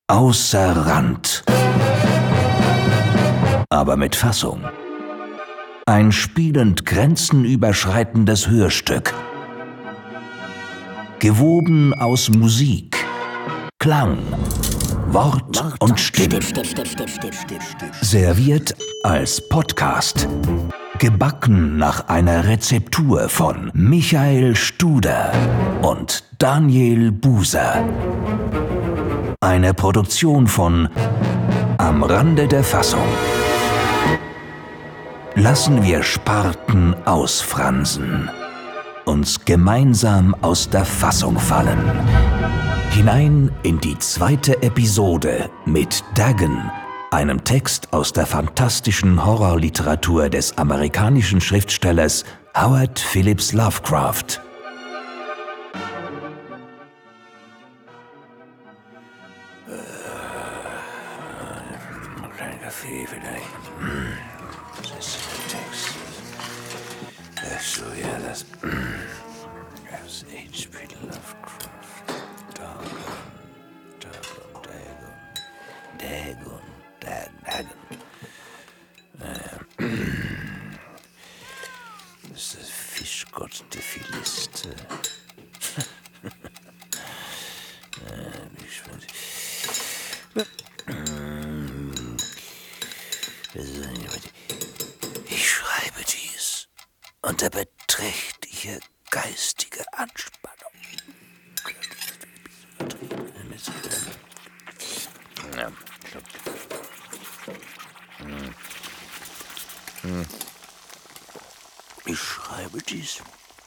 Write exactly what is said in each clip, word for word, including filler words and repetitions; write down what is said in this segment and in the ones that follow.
Außer Rand. Aber mit Fassung. Ein spielend grenzenüberschreitendes Hörstück. Gewoben aus Musik, Klang, Wort und Stimme. Serviert als Podcast. Gebacken nach einer Rezeptur von Michael Studer und Daniel Buser. Eine Produktion von Am Rande der Fassung. Lassen wir Sparten ausfransen, uns gemeinsam aus der Fassung fallen. Hinein in die zweite Episode mit Dagon, einem Text aus der fantastischen Horrorliteratur des amerikanischen Schriftstellers Howard Phillips Lovecraft. Kleiner Kaffee vielleicht. Das ist der Text. Ach so, ja, das... Das H P Lovecraft. Dagon. Dagon. Dagon. Dagon. Dagon. Das ist der Fischgott der Philister. Ich schreibe dies unter beträchtlicher geistiger Anspannung. Ja, stopp. Ich schreibe dies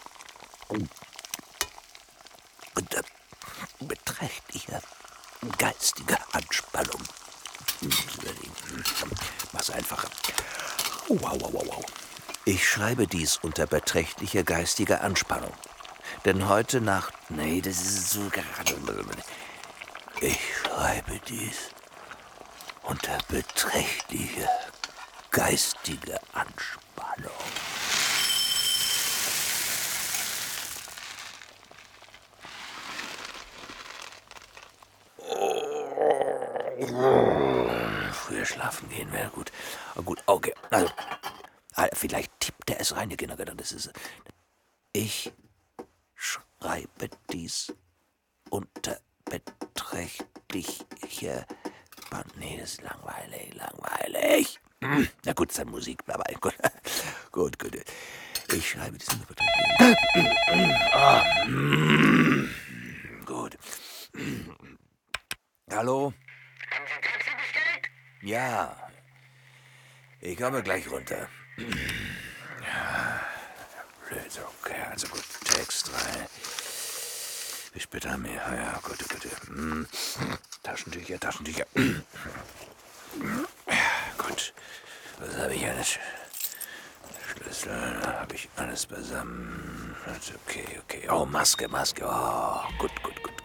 unter beträchtlicher geistiger Anspannung. Mach's einfacher. Wow, wow, wow, wow. Ich schreibe dies unter beträchtlicher geistiger Anspannung. Denn heute Nacht... Nee, das ist so gerade... Ich schreibe dies unter beträchtlicher geistiger Anspannung. Früher schlafen gehen wäre gut. Oh, gut, okay. Also, vielleicht tippt er es rein. Genau, genau, das ist... Ich schreibe dies unter beträchtlicher... Nee, das ist langweilig, langweilig. Na gut, ist dann Musik dabei. Gut, gut, gut. Ich schreibe dies unter beträchtlicher... Gut. Hallo? Haben Sie Taxi bestellt? Ja. Ich komme gleich runter. Ja, blöd, okay, also gut, Text rein. Bis später mehr, ja, gut, gut. Hm. Taschentücher, Taschentücher. Gut, was habe ich alles? Schlüssel, habe ich alles beisammen. Okay, okay. Oh, Maske, Maske, oh, gut, gut, gut.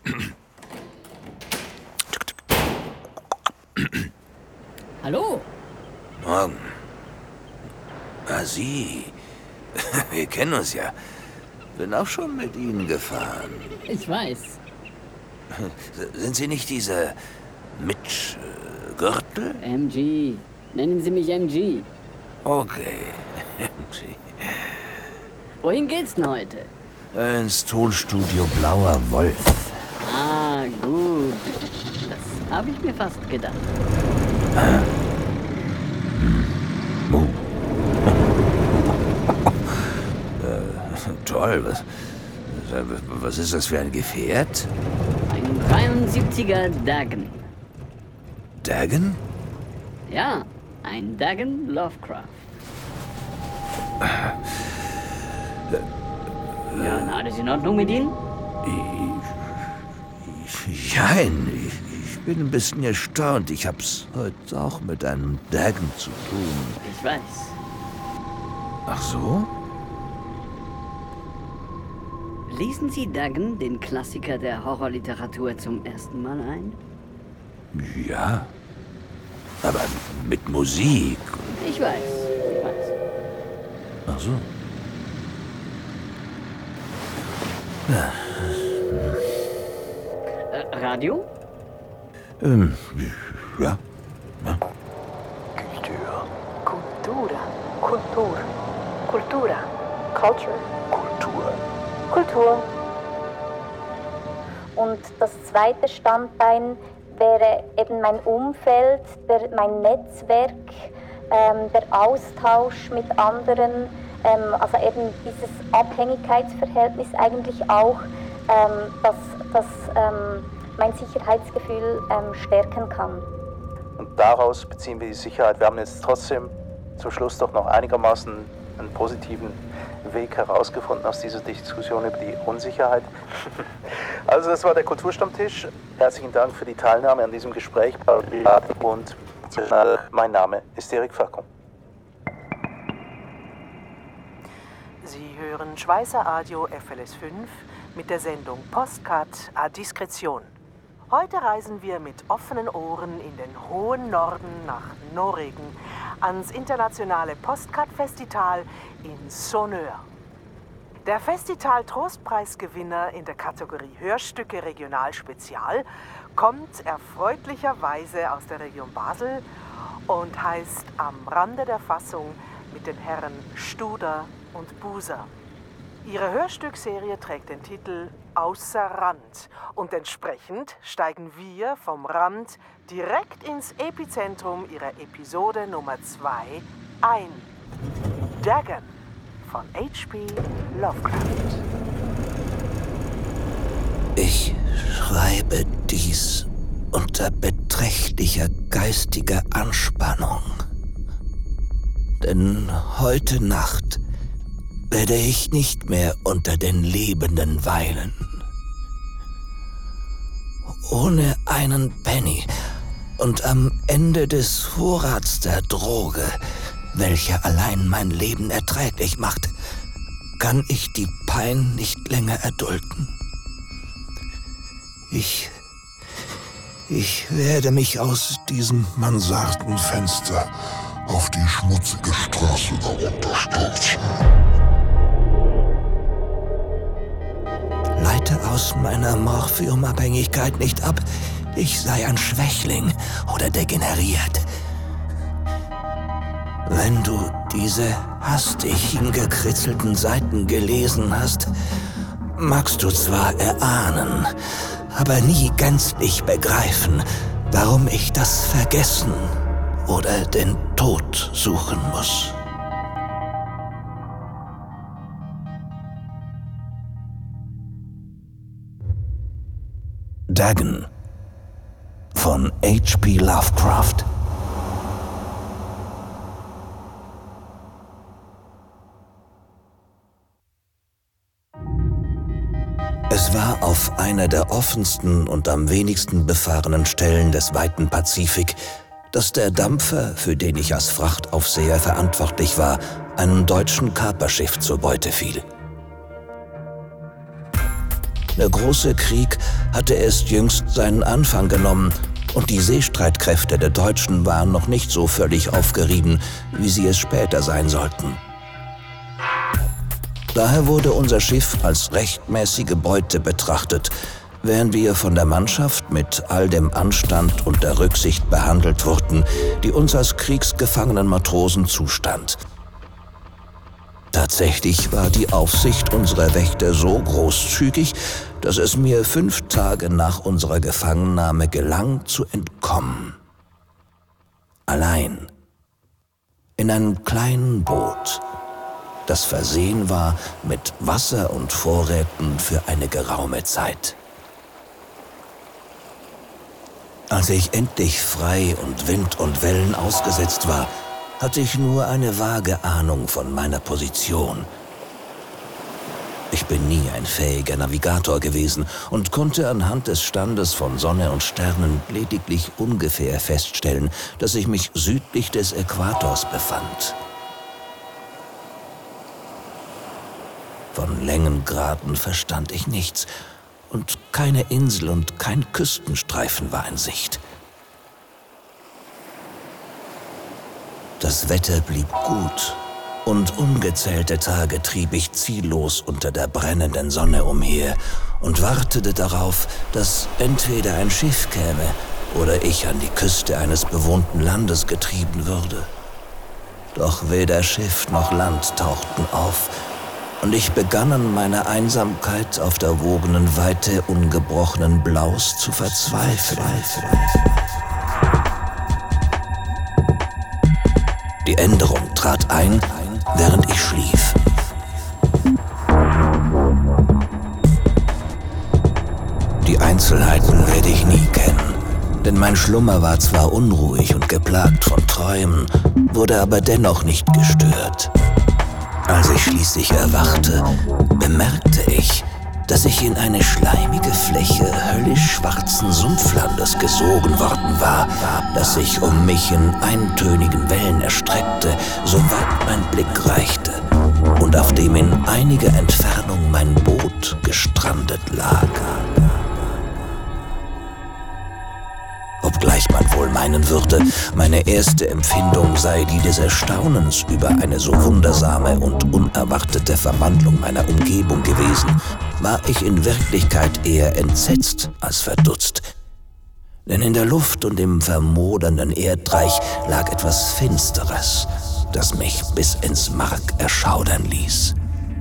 Hallo? Morgen. Ah, Sie. Wir kennen uns ja. Bin auch schon mit Ihnen gefahren. Ich weiß. Sind Sie nicht dieser Mitch äh, Gürtel? M G. Nennen Sie mich M G. Okay. M G. Wohin geht's denn heute? Ins Tonstudio Blauer Wolf. Ah, gut. Das habe ich mir fast gedacht. Ah. Oh. äh, toll, was, was ist das für ein Gefährt? Ein dreiundsiebziger Dagon. Dagon? Ja, ein Dagon Lovecraft. Ja, na, alles in Ordnung mit Ihnen? Nein, ich, ich bin ein bisschen erstaunt. Ich hab's heute auch mit einem Dagon zu tun. Ich weiß. Ach so? Lesen Sie Dagon, den Klassiker der Horrorliteratur, zum ersten Mal ein? Ja. Aber mit Musik. Ich weiß, ich weiß. Ach so. Ja. Äh, Radio? Ähm, ja. ja. Kultur. Cultura. Kultur. Kultura. Culture. Kultur. Kultur. Und das zweite Standbein wäre eben mein Umfeld, der, mein Netzwerk, ähm, der Austausch mit anderen, ähm, also eben dieses Abhängigkeitsverhältnis eigentlich auch, ähm, das, das ähm, mein Sicherheitsgefühl ähm, stärken kann. Und daraus beziehen wir die Sicherheit. Wir haben jetzt trotzdem zum Schluss doch noch einigermaßen einen positiven Weg herausgefunden aus dieser Diskussion über die Unsicherheit. Also das war der Kulturstammtisch. Herzlichen Dank für die Teilnahme an diesem Gespräch. Und mein Name ist Erik Facon. Sie hören Schweizer Radio F L S fünf mit der Sendung Postcard à Discrétion. Heute reisen wir mit offenen Ohren in den hohen Norden nach Norwegen ans internationale Postcard-Festival in Sonnør. Der Festival-Trostpreisgewinner in der Kategorie Hörstücke Regional Spezial kommt erfreulicherweise aus der Region Basel und heißt Am Rande der Fassung mit den Herren Studer und Buser. Ihre Hörstückserie trägt den Titel Außer Rand und entsprechend steigen wir vom Rand direkt ins Epizentrum ihrer Episode Nummer zwei ein. Dagon von H P Lovecraft. Ich schreibe dies unter beträchtlicher geistiger Anspannung. Denn heute Nacht werde ich nicht mehr unter den Lebenden weilen. Ohne einen Penny und am Ende des Vorrats der Droge, welche allein mein Leben erträglich macht, kann ich die Pein nicht länger erdulden. Ich, ich werde mich aus diesem Mansardenfenster auf die schmutzige Straße darunter stürzen. Leite aus meiner Morphiumabhängigkeit nicht ab, ich sei ein Schwächling oder degeneriert. Wenn du diese hastig hingekritzelten Seiten gelesen hast, magst du zwar erahnen, aber nie gänzlich begreifen, warum ich das Vergessen oder den Tod suchen muss. Dagon von H P Lovecraft. Es war auf einer der offensten und am wenigsten befahrenen Stellen des weiten Pazifik, dass der Dampfer, für den ich als Frachtaufseher verantwortlich war, einem deutschen Kaperschiff zur Beute fiel. Der große Krieg hatte erst jüngst seinen Anfang genommen und die Seestreitkräfte der Deutschen waren noch nicht so völlig aufgerieben, wie sie es später sein sollten. Daher wurde unser Schiff als rechtmäßige Beute betrachtet, während wir von der Mannschaft mit all dem Anstand und der Rücksicht behandelt wurden, die uns als kriegsgefangenen Matrosen zustand. Tatsächlich war die Aufsicht unserer Wächter so großzügig, dass es mir fünf Tage nach unserer Gefangennahme gelang, zu entkommen. Allein. In einem kleinen Boot, das versehen war mit Wasser und Vorräten für eine geraume Zeit. Als ich endlich frei und Wind und Wellen ausgesetzt war, hatte ich nur eine vage Ahnung von meiner Position. Ich bin nie ein fähiger Navigator gewesen und konnte anhand des Standes von Sonne und Sternen lediglich ungefähr feststellen, dass ich mich südlich des Äquators befand. Von Längengraden verstand ich nichts und keine Insel und kein Küstenstreifen war in Sicht. Das Wetter blieb gut und ungezählte Tage trieb ich ziellos unter der brennenden Sonne umher und wartete darauf, dass entweder ein Schiff käme oder ich an die Küste eines bewohnten Landes getrieben würde. Doch weder Schiff noch Land tauchten auf, und ich begann an meiner Einsamkeit auf der wogenden Weite ungebrochenen Blaus zu verzweifeln. Die Änderung trat ein, während ich schlief. Die Einzelheiten werde ich nie kennen, denn mein Schlummer war zwar unruhig und geplagt von Träumen, wurde aber dennoch nicht gestört. Als ich schließlich erwachte, bemerkte ich, dass ich in eine schleimige Fläche höllisch schwarzen Sumpflandes gesogen worden war, das sich um mich in eintönigen Wellen erstreckte, soweit mein Blick reichte, und auf dem in einiger Entfernung mein Boot gestrandet lag. Obgleich man wohl meinen würde, meine erste Empfindung sei die des Erstaunens über eine so wundersame und unerwartete Verwandlung meiner Umgebung gewesen, war ich in Wirklichkeit eher entsetzt als verdutzt. Denn in der Luft und im vermodernden Erdreich lag etwas Finsteres, das mich bis ins Mark erschaudern ließ.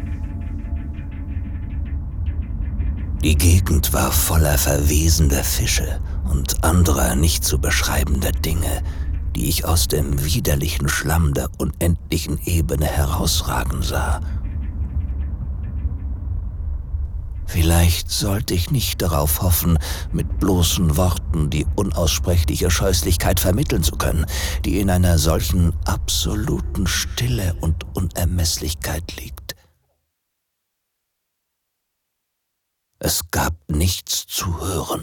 Die Gegend war voller verwesender Fische und anderer nicht zu beschreibender Dinge, die ich aus dem widerlichen Schlamm der unendlichen Ebene herausragen sah. Vielleicht sollte ich nicht darauf hoffen, mit bloßen Worten die unaussprechliche Scheußlichkeit vermitteln zu können, die in einer solchen absoluten Stille und Unermesslichkeit liegt. Es gab nichts zu hören.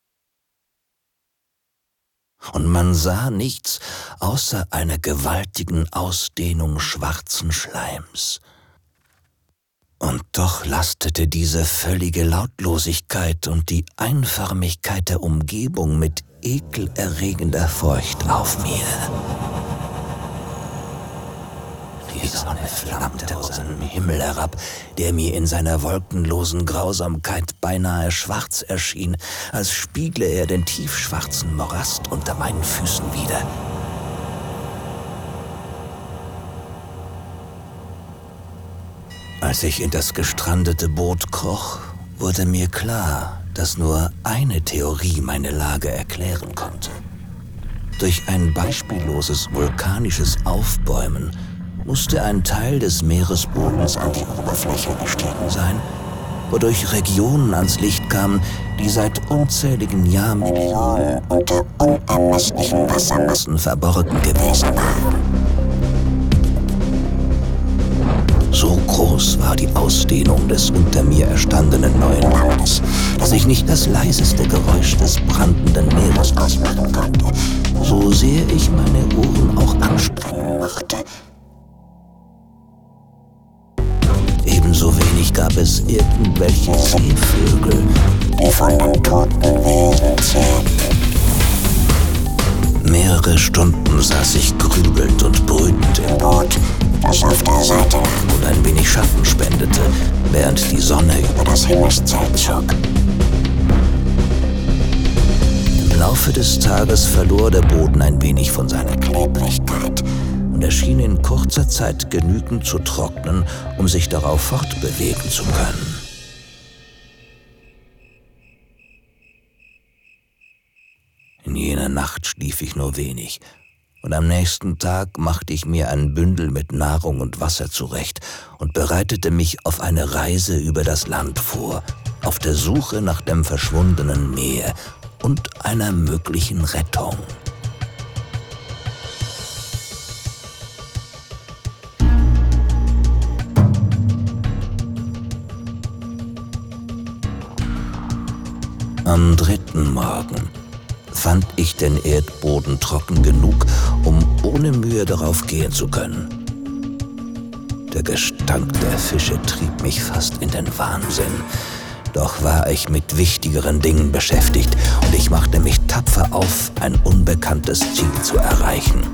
Und man sah nichts außer einer gewaltigen Ausdehnung schwarzen Schleims. Und doch lastete diese völlige Lautlosigkeit und die Einförmigkeit der Umgebung mit ekelerregender Furcht auf mir. Die Sonne flammte aus einem Himmel herab, der mir in seiner wolkenlosen Grausamkeit beinahe schwarz erschien, als spiegle er den tiefschwarzen Morast unter meinen Füßen wider. Als ich in das gestrandete Boot kroch, wurde mir klar, dass nur eine Theorie meine Lage erklären konnte. Durch ein beispielloses vulkanisches Aufbäumen musste ein Teil des Meeresbodens an die Oberfläche gestiegen sein, wodurch Regionen ans Licht kamen, die seit unzähligen Jahrmillionen unter unermesslichen Wassermassen verborgen gewesen waren. So groß war die Ausdehnung des unter mir erstandenen neuen Landes, dass ich nicht das leiseste Geräusch des brandenden Meeres ausmachen konnte, so sehr ich meine Ohren auch anstrengen mochte. Ebenso wenig gab es irgendwelche Seevögel, die von den toten Wesen zählten. Mehrere Stunden saß ich grübelnd und brütend im Boot, das auf der Seite lag und ein wenig Schatten spendete, während die Sonne über das Himmelszelt zog. Im Laufe des Tages verlor der Boden ein wenig von seiner Klebrigkeit und erschien in kurzer Zeit genügend zu trocknen, um sich darauf fortbewegen zu können. In jener Nacht schlief ich nur wenig, und am nächsten Tag machte ich mir ein Bündel mit Nahrung und Wasser zurecht und bereitete mich auf eine Reise über das Land vor, auf der Suche nach dem verschwundenen Meer und einer möglichen Rettung. Am dritten Morgen fand ich den Erdboden trocken genug, um ohne Mühe darauf gehen zu können. Der Gestank der Fische trieb mich fast in den Wahnsinn. Doch war ich mit wichtigeren Dingen beschäftigt und ich machte mich tapfer auf, ein unbekanntes Ziel zu erreichen.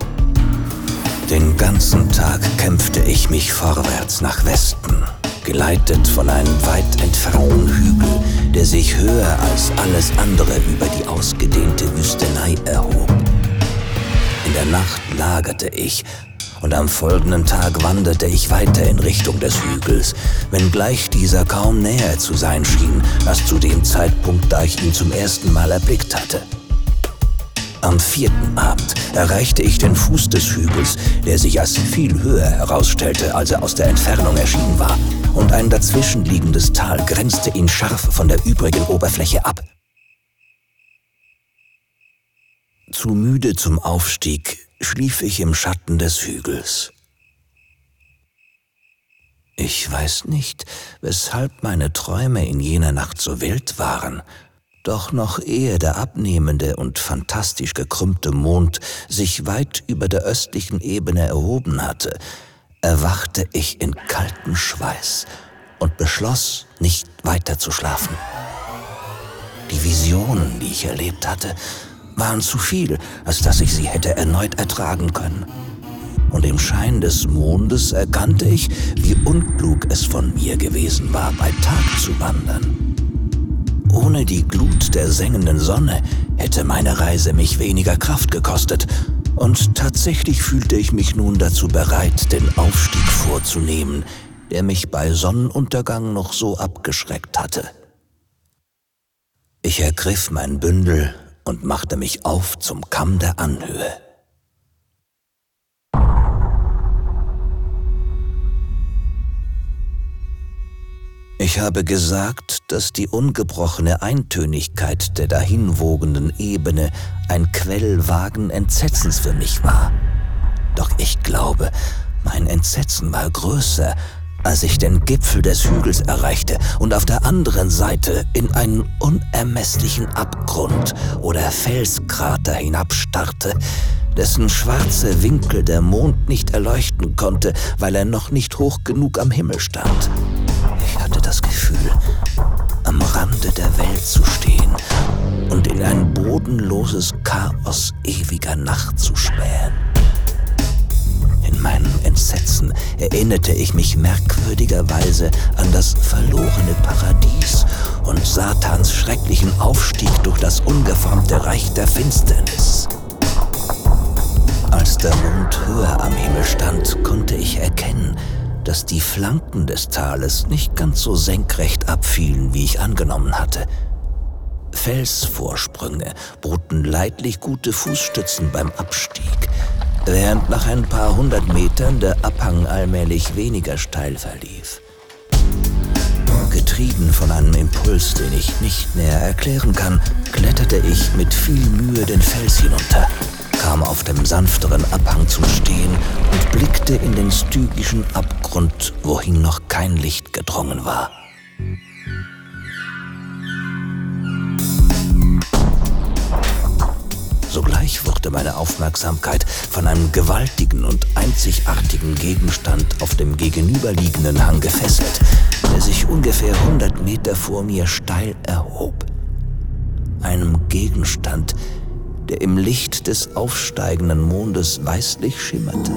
Den ganzen Tag kämpfte ich mich vorwärts nach Westen, geleitet von einem weit entfernten Hügel, der sich höher als alles andere über die ausgedehnte Wüste lagerte ich, und am folgenden Tag wanderte ich weiter in Richtung des Hügels, wenngleich dieser kaum näher zu sein schien, als zu dem Zeitpunkt, da ich ihn zum ersten Mal erblickt hatte. Am vierten Abend erreichte ich den Fuß des Hügels, der sich als viel höher herausstellte, als er aus der Entfernung erschienen war, und ein dazwischenliegendes Tal grenzte ihn scharf von der übrigen Oberfläche ab. Zu müde zum Aufstieg schlief ich im Schatten des Hügels. Ich weiß nicht, weshalb meine Träume in jener Nacht so wild waren, doch noch ehe der abnehmende und fantastisch gekrümmte Mond sich weit über der östlichen Ebene erhoben hatte, erwachte ich in kaltem Schweiß und beschloss, nicht weiter zu schlafen. Die Visionen, die ich erlebt hatte, waren zu viel, als dass ich sie hätte erneut ertragen können. Und im Schein des Mondes erkannte ich, wie unklug es von mir gewesen war, bei Tag zu wandern. Ohne die Glut der sengenden Sonne hätte meine Reise mich weniger Kraft gekostet, und tatsächlich fühlte ich mich nun dazu bereit, den Aufstieg vorzunehmen, der mich bei Sonnenuntergang noch so abgeschreckt hatte. Ich ergriff mein Bündel und machte mich auf zum Kamm der Anhöhe. Ich habe gesagt, dass die ungebrochene Eintönigkeit der dahinwogenden Ebene ein Quell vagen Entsetzens für mich war. Doch ich glaube, mein Entsetzen war größer, als ich den Gipfel des Hügels erreichte und auf der anderen Seite in einen unermesslichen Abgrund oder Felskrater hinabstarrte, dessen schwarze Winkel der Mond nicht erleuchten konnte, weil er noch nicht hoch genug am Himmel stand. Ich hatte das Gefühl, am Rande der Welt zu stehen und in ein bodenloses Chaos ewiger Nacht zu spähen. In meinem Entsetzen erinnerte ich mich merkwürdigerweise an das verlorene Paradies und Satans schrecklichen Aufstieg durch das ungeformte Reich der Finsternis. Als der Mond höher am Himmel stand, konnte ich erkennen, dass die Flanken des Tales nicht ganz so senkrecht abfielen, wie ich angenommen hatte. Felsvorsprünge boten leidlich gute Fußstützen beim Abstieg, während nach ein paar hundert Metern der Abhang allmählich weniger steil verlief. Getrieben von einem Impuls, den ich nicht näher erklären kann, kletterte ich mit viel Mühe den Fels hinunter, kam auf dem sanfteren Abhang zum Stehen und blickte in den stygischen Abgrund, wohin noch kein Licht gedrungen war. Sogleich wurde meine Aufmerksamkeit von einem gewaltigen und einzigartigen Gegenstand auf dem gegenüberliegenden Hang gefesselt, der sich ungefähr hundert Meter vor mir steil erhob. Einem Gegenstand, der im Licht des aufsteigenden Mondes weißlich schimmerte.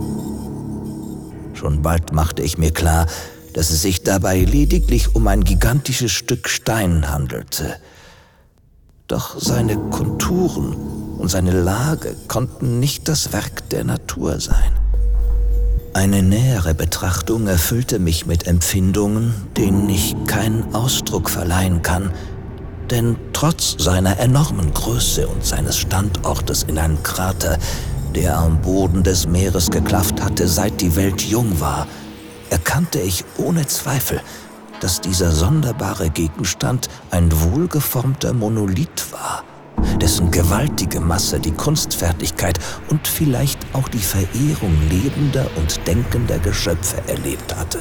Schon bald machte ich mir klar, dass es sich dabei lediglich um ein gigantisches Stück Stein handelte. Doch seine Konturen und seine Lage konnten nicht das Werk der Natur sein. Eine nähere Betrachtung erfüllte mich mit Empfindungen, denen ich keinen Ausdruck verleihen kann, denn trotz seiner enormen Größe und seines Standortes in einem Krater, der am Boden des Meeres geklafft hatte, seit die Welt jung war, erkannte ich ohne Zweifel, dass dieser sonderbare Gegenstand ein wohlgeformter Monolith war, dessen gewaltige Masse die Kunstfertigkeit und vielleicht auch die Verehrung lebender und denkender Geschöpfe erlebt hatte.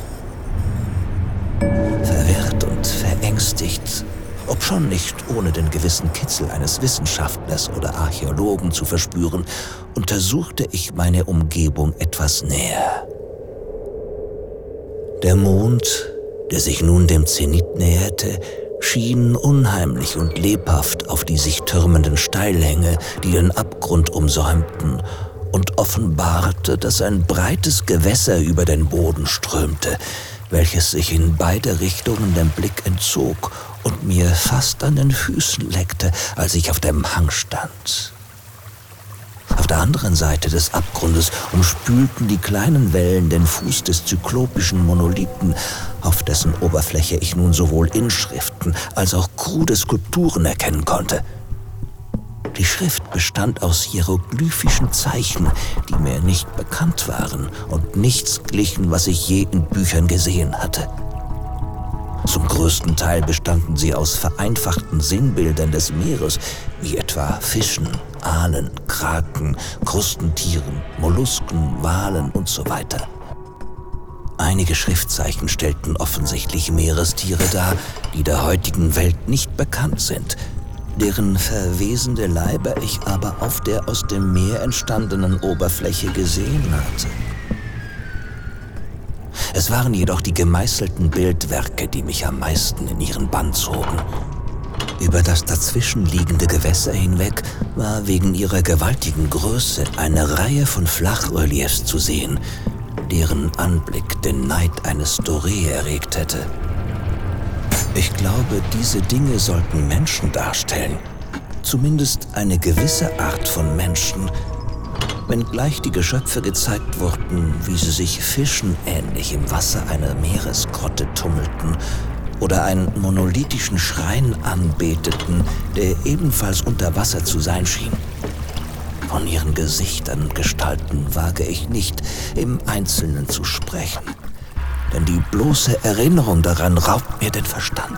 Verwirrt und verängstigt, obschon nicht ohne den gewissen Kitzel eines Wissenschaftlers oder Archäologen zu verspüren, untersuchte ich meine Umgebung etwas näher. Der Mond, der sich nun dem Zenit näherte, schien unheimlich und lebhaft auf die sich türmenden Steilhänge, die den Abgrund umsäumten, und offenbarte, dass ein breites Gewässer über den Boden strömte, welches sich in beide Richtungen dem Blick entzog und mir fast an den Füßen leckte, als ich auf dem Hang stand. Auf der anderen Seite des Abgrundes umspülten die kleinen Wellen den Fuß des zyklopischen Monolithen, auf dessen Oberfläche ich nun sowohl Inschriften als auch krude Skulpturen erkennen konnte. Die Schrift bestand aus hieroglyphischen Zeichen, die mir nicht bekannt waren und nichts glichen, was ich je in Büchern gesehen hatte. Zum größten Teil bestanden sie aus vereinfachten Sinnbildern des Meeres, wie etwa Fischen, Aalen, Kraken, Krustentieren, Mollusken, Walen und so weiter. Einige Schriftzeichen stellten offensichtlich Meerestiere dar, die der heutigen Welt nicht bekannt sind, deren verwesende Leiber ich aber auf der aus dem Meer entstandenen Oberfläche gesehen hatte. Es waren jedoch die gemeißelten Bildwerke, die mich am meisten in ihren Bann zogen. Über das dazwischenliegende Gewässer hinweg war wegen ihrer gewaltigen Größe eine Reihe von Flachreliefs zu sehen, deren Anblick den Neid eines Doré erregt hätte. Ich glaube, diese Dinge sollten Menschen darstellen. Zumindest eine gewisse Art von Menschen, wenngleich die Geschöpfe gezeigt wurden, wie sie sich Fischen ähnlich im Wasser einer Meeresgrotte tummelten oder einen monolithischen Schrein anbeteten, der ebenfalls unter Wasser zu sein schien. Von ihren Gesichtern und Gestalten wage ich nicht, im Einzelnen zu sprechen, denn die bloße Erinnerung daran raubt mir den Verstand.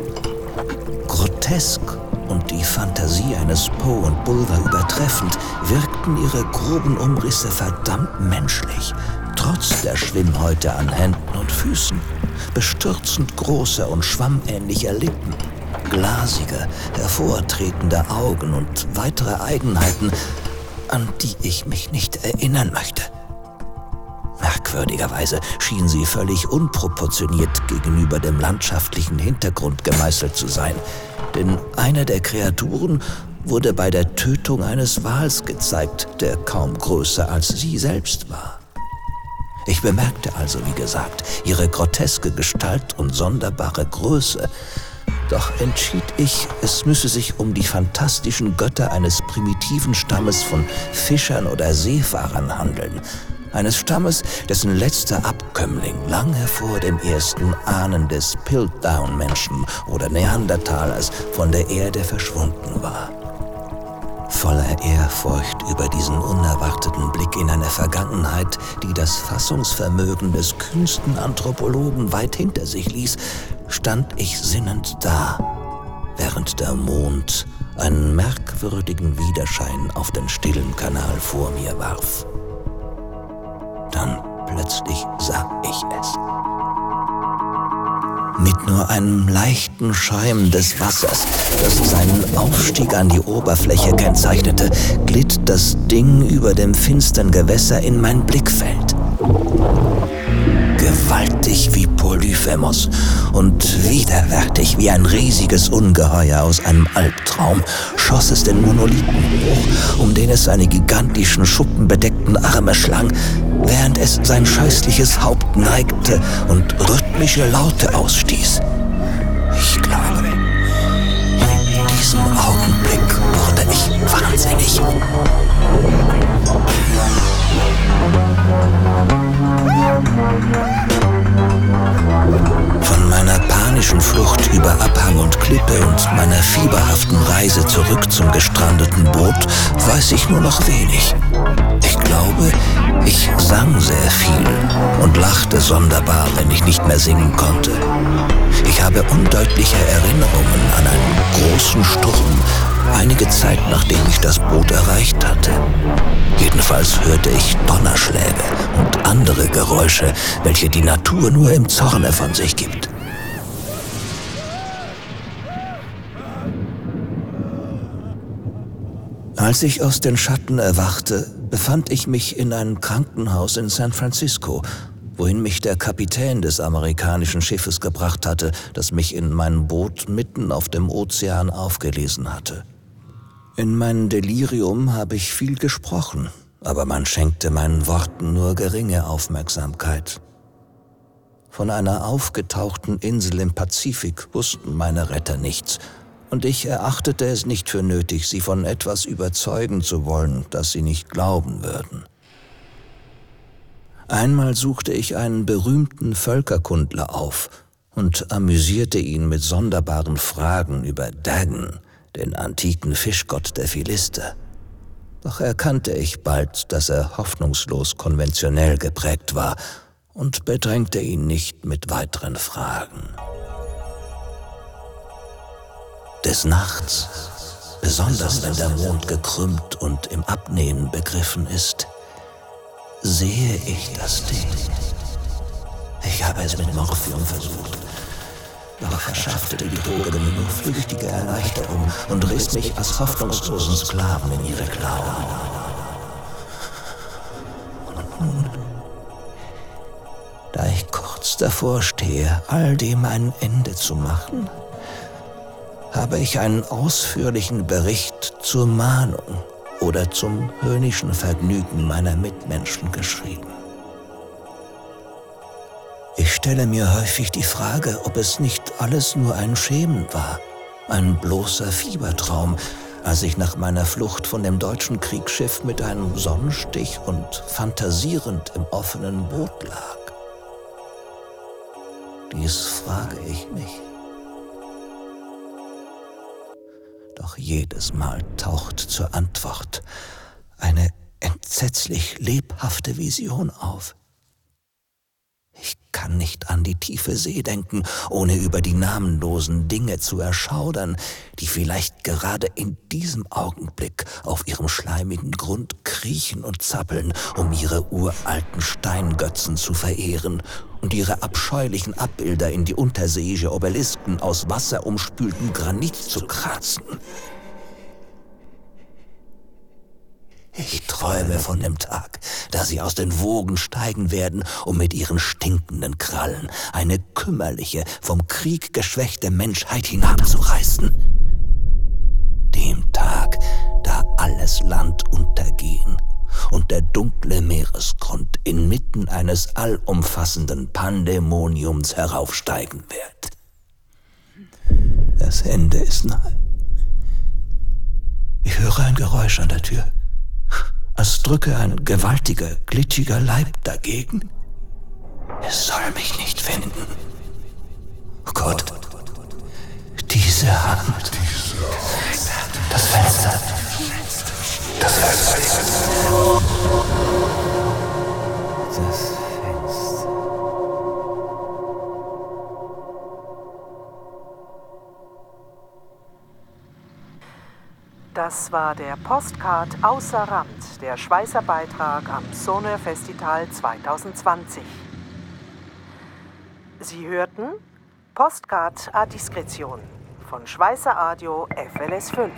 Grotesk und die Fantasie eines Poe und Bulwer übertreffend, wirkten ihre groben Umrisse verdammt menschlich, trotz der Schwimmhäute an Händen und Füßen, bestürzend großer und schwammähnlicher Lippen, glasiger, hervortretender Augen und weitere Eigenheiten, an die ich mich nicht erinnern möchte. Merkwürdigerweise schien sie völlig unproportioniert gegenüber dem landschaftlichen Hintergrund gemeißelt zu sein, denn eine der Kreaturen wurde bei der Tötung eines Wals gezeigt, der kaum größer als sie selbst war. Ich bemerkte also, wie gesagt, ihre groteske Gestalt und sonderbare Größe, doch entschied ich, es müsse sich um die fantastischen Götter eines primitiven Stammes von Fischern oder Seefahrern handeln, eines Stammes, dessen letzter Abkömmling lange vor dem ersten Ahnen des Piltdown-Menschen oder Neandertalers von der Erde verschwunden war. Voller Ehrfurcht über diesen unerwarteten Blick in eine Vergangenheit, die das Fassungsvermögen des kühnsten Anthropologen weit hinter sich ließ, stand ich sinnend da, während der Mond einen merkwürdigen Widerschein auf den stillen Kanal vor mir warf. Dann plötzlich sah ich es. Mit nur einem leichten Scheim des Wassers, das seinen Aufstieg an die Oberfläche kennzeichnete, glitt das Ding über dem finstern Gewässer in mein Blickfeld. Gewaltig wie Polyphemus und widerwärtig wie ein riesiges Ungeheuer aus einem Albtraum schoss es den Monolithen hoch, um den es seine gigantischen schuppenbedeckten Arme schlang, während es sein scheußliches Haupt neigte und rhythmische Laute ausstieß. Ich glaube, in diesem Augenblick wurde ich wahnsinnig. Von meiner panischen Flucht über Abhang und Klippe und meiner fieberhaften Reise zurück zum gestrandeten Boot weiß ich nur noch wenig. Ich glaube, ich sang sehr viel und lachte sonderbar, wenn ich nicht mehr singen konnte. Ich habe undeutliche Erinnerungen an einen großen Sturm, einige Zeit nachdem ich das Boot erreicht hatte. Jedenfalls hörte ich Donnerschläge und andere Geräusche, welche die Natur nur im Zorne von sich gibt. Als ich aus den Schatten erwachte, befand ich mich in einem Krankenhaus in San Francisco, wohin mich der Kapitän des amerikanischen Schiffes gebracht hatte, das mich in mein Boot mitten auf dem Ozean aufgelesen hatte. In meinem Delirium habe ich viel gesprochen, aber man schenkte meinen Worten nur geringe Aufmerksamkeit. Von einer aufgetauchten Insel im Pazifik wussten meine Retter nichts, und ich erachtete es nicht für nötig, sie von etwas überzeugen zu wollen, das sie nicht glauben würden. Einmal suchte ich einen berühmten Völkerkundler auf und amüsierte ihn mit sonderbaren Fragen über Dagon, den antiken Fischgott der Philister. Doch erkannte ich bald, dass er hoffnungslos konventionell geprägt war und bedrängte ihn nicht mit weiteren Fragen. Des Nachts, besonders wenn der Mond gekrümmt und im Abnehmen begriffen ist, sehe ich das Ding. Ich habe es mit Morphium versucht, doch verschaffte die Droge mir nur flüchtige Erleichterung und riss mich als hoffnungslosen Sklaven in ihre Klauen. Und nun, da ich kurz davor stehe, all dem ein Ende zu machen, habe ich einen ausführlichen Bericht zur Mahnung oder zum höhnischen Vergnügen meiner Mitmenschen geschrieben. Ich stelle mir häufig die Frage, ob es nicht alles nur ein Schemen war, ein bloßer Fiebertraum, als ich nach meiner Flucht von dem deutschen Kriegsschiff mit einem Sonnenstich und fantasierend im offenen Boot lag. Dies frage ich mich. Doch jedes Mal taucht zur Antwort eine entsetzlich lebhafte Vision auf. Ich kann nicht an die tiefe See denken, ohne über die namenlosen Dinge zu erschaudern, die vielleicht gerade in diesem Augenblick auf ihrem schleimigen Grund kriechen und zappeln, um ihre uralten Steingötzen zu verehren und ihre abscheulichen Abbilder in die unterseeische Obelisken aus wasserumspültem Granit zu kratzen. Ich träume von dem Tag, da sie aus den Wogen steigen werden, um mit ihren stinkenden Krallen eine kümmerliche, vom Krieg geschwächte Menschheit hinabzureißen. Dem Tag, da alles Land untergehen und der dunkle Meeresgrund inmitten eines allumfassenden Pandemoniums heraufsteigen wird. Das Ende ist nahe. Ich höre ein Geräusch an der Tür. Als drücke ein gewaltiger, glitschiger Leib dagegen. Es soll mich nicht finden. Oh Gott, diese Hand. Das Fenster. Das Fenster. Das Fenster. Das war der Postcard Außer Rand, der Schweizer Beitrag am Sonor Festival zwanzig zwanzig. Sie hörten Postcard à Diskretion von Schweizer Audio F L S fünf.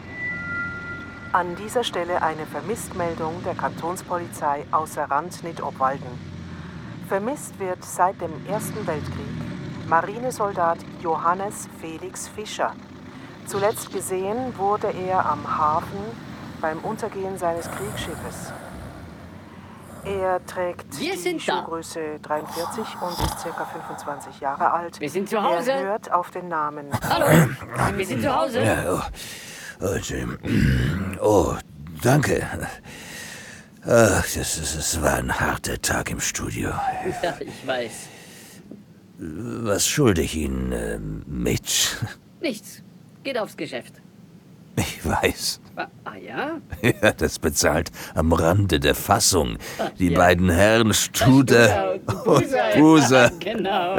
An dieser Stelle eine Vermisstmeldung der Kantonspolizei Außer Rand Nidobwalden. Vermisst wird seit dem Ersten Weltkrieg Marinesoldat Johannes Felix Fischer. Zuletzt gesehen wurde er am Hafen beim Untergehen seines Kriegsschiffes. Er trägt Wir die sind da. Schuhgröße dreiundvierzig und ist ca. fünfundzwanzig Jahre alt. Wir sind zu Hause. Er hört auf den Namen. Hallo, wir sind zu Hause. Ja, oh, oh, Jim. Oh, danke. Ach, das, das, das war ein harter Tag im Studio. Ja, ich weiß. Was schulde ich Ihnen, äh, Mitch? Nichts. Geht aufs Geschäft. Ich weiß. Ah, ah ja? Ja, das bezahlt am Rande der Fassung. Die ja. beiden Herren Studer Genau, und Buser. Genau.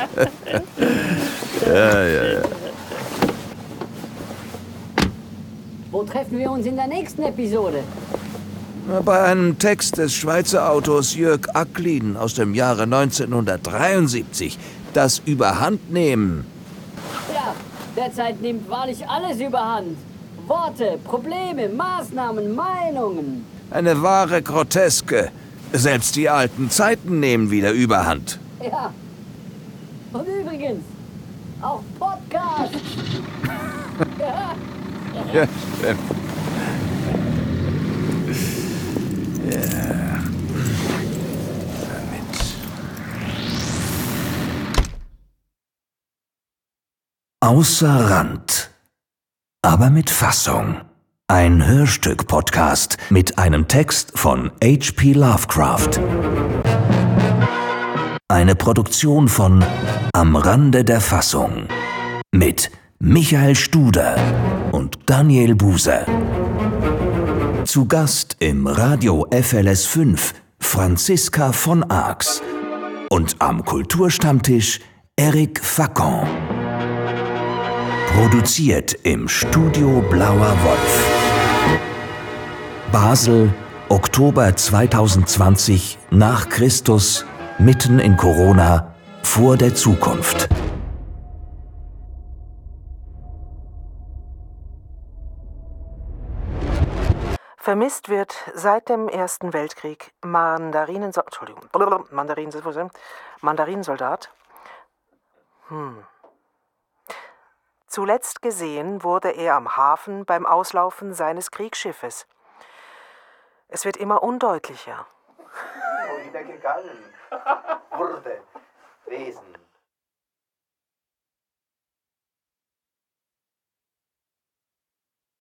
Ja, ja, ja. Wo treffen wir uns in der nächsten Episode? Bei einem Text des Schweizer Autors Jörg Acklin aus dem Jahre neunzehnhundertdreiundsiebzig. Das Überhandnehmen. Ja, derzeit nimmt wahrlich alles überhand. Worte, Probleme, Maßnahmen, Meinungen. Eine wahre Groteske. Selbst die alten Zeiten nehmen wieder Überhand. Ja. Und übrigens, auch Podcast. Ja. Ja, stimmt. Ja. Damit. Außer Rand. aber mit Fassung. Ein Hörstück-Podcast mit einem Text von H P Lovecraft. Eine Produktion von Am Rande der Fassung mit Michael Studer und Daniel Buser. Zu Gast im Radio F L S fünf Franziska von Arx und am Kulturstammtisch Eric Facon. Produziert im Studio Blauer Wolf. Basel, Oktober zweitausendzwanzig nach Christus, mitten in Corona, vor der Zukunft. Vermisst wird seit dem Ersten Weltkrieg Mandarinensoldat. Entschuldigung, Mandarinensoldat. Mandarinensoldat. Hm. Zuletzt gesehen wurde er am Hafen beim Auslaufen seines Kriegsschiffes. Es wird immer undeutlicher. Wieder gegangen.